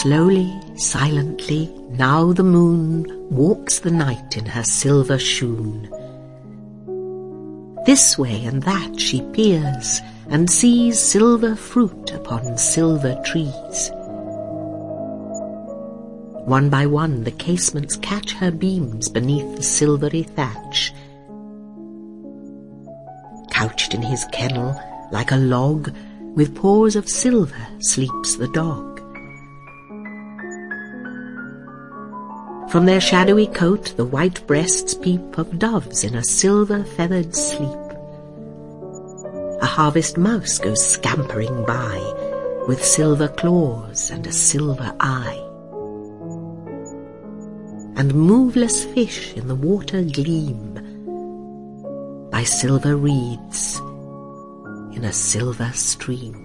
Slowly, silently, now the moon walks the night in her silver shoon. This way and that she peers, and sees silver fruit upon silver trees. One by one the casements catch her beams beneath the silvery thatch. Couched in his kennel, like a log, with paws of silver sleeps the dog. From their shadowy coat the white breasts peep of doves in a silver-feathered sleep. A harvest mouse goes scampering by, with silver claws and a silver eye. And moveless fish in the water gleam, by silver reeds in a silver stream.